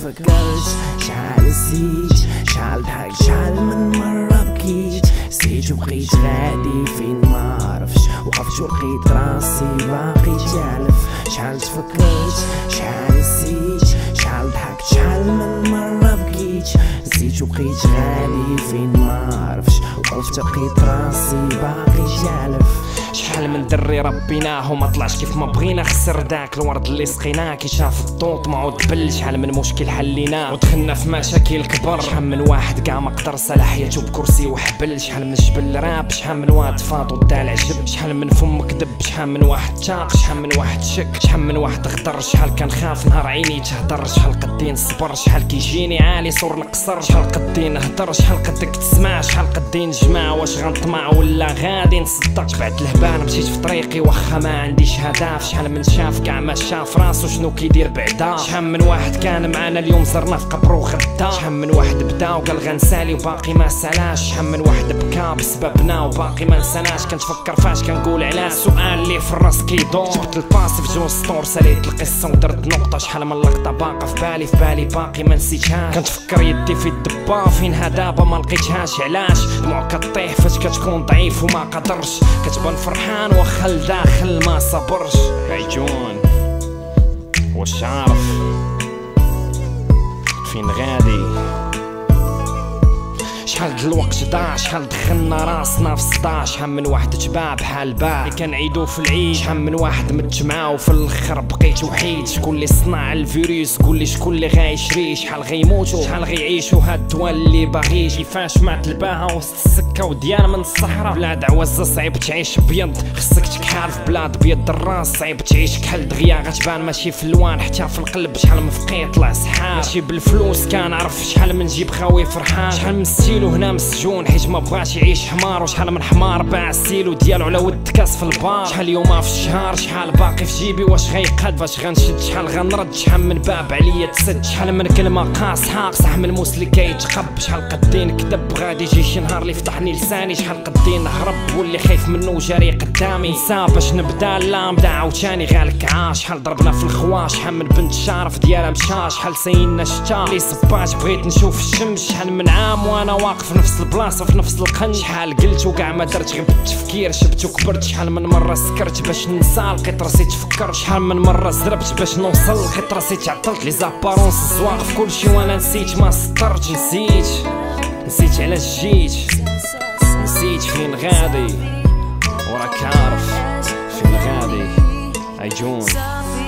تفكرت شحال نسيت شحال ضحكت شحال من مرة بكيت نسيت وبقيت غادي فين ما عرفش وقفت ولقيت راسي باقي تالف شحال تفكرت شحال نسيت شحال ضحكت شحال من مرة بكيت نسيت وبقيت غادي فين ما عرفش وقفت لقيت راسي باقي تالف شحال من دري ربيناه وما طلعش كيف ما بغينا خسر داك الورد اللي سقيناه كي شاف الضوط ما عود بل شحال من مشكل حليناه ودخلنا في مشاكل كبر شحال من واحد كاع ما قدر سال حياته بكرسي وحبل شحال من جبل راب شحال من واد فاط ودال عجب شحال من فم كذب شحال من واحد تاق شحال من واحد شك شحال من واحد غدر شحال كان خاف نهار عيني تهدر شحال قدين صبر شحال كيجيني عالي صور القصر شحال قدين نهدر شحال قدك تسمع شحال قدين نجمع واش غنطمع ولا غادي نصدق بعد الهبان مشيت في طريقي واخا ما عنديش هدف شحال من شاف كاع ما شاف راسو شنو كيدير بعدا شحال من واحد كان معانا اليوم زرنا في قبرو غدا شحال من واحد بدا وقال غنسالي وباقي ما سالاش شحال من واحد بكى بسببنا وباقي ما نساناش كنتفكر فاش كنقول على السؤال اللي في الراس كيدور جبت الباس في جوج سطور ساليت القصه ودرت نقطه شحال من لقطه باقا في بالي باقي ما نسيتهاش كنتفكر يدي في الدبا فينها دابا ما لقيتهاش علاش دموع كطيح فاش كتكون ضعيف وما قدرش كتبان فرحان واخا لداخل ما صبرش عيجون واش عارف فين غادي شحال الوقت ضاع شحال دخلنا راسنا في صداع شحال من واحد تباع بحال باع اللي كنعيدو في العيد شحال من واحد متجمع وفي الاخر بقيت وحيد شكون اللي صنع الفيروس قولي شكون اللي غايشري شحال غيموتو شحال غيعيشو هاد الدول اللي باغيش كيفاش ما تلباها وسط السكه وديانا من الصحراء بلاد عوزه صعيب تعيش بيض خصك تكحال في بلاد بيض الراس صعيب تعيش كحل دغيا غتبان ماشي في اللوان حتى في القلب شحال من فقير طلع سحاب ماشي بالفلوس كنعرف شحال من جيب خاوي فرحان شحال من ستيلو هنا مسجون حيت ما بغاش يعيش حمار وشحال من حمار باع السيلو ديالو على ود كاس في البار شحال يوم في الشهر شحال باقي في جيبي واش غيقاد فاش غنشد شحال غنرد شحال من باب عليا تسد شحال من كلمه قاصحه صح من الموس اللي كيتقب شحال قدين كذب غادي يجي شي نهار اللي يفتحني لساني شحال قدين نهرب واللي خايف منه جاري قدامي نسى باش نبدا لا نبدا عاوتاني غالك عاش شحال ضربنا في الخوا شحال من بنت الشارف ديالها مشى شحال سينا شتا لي صبات بغيت نشوف الشمس شحال من عام وانا واقف نفس البلاصه في نفس القنج شحال قلت وكاع ما درت غير بالتفكير شبت وكبرت شحال من مره سكرت باش ننسى لقيت راسي تفكرت شحال من مره زربت باش نوصل لقيت راسي تعطلت لي زابارونس الزواق في كلشي وانا نسيت ما سطرت نسيت علاش جيت نسيت فين غادي وراك عارف فين غادي عيجون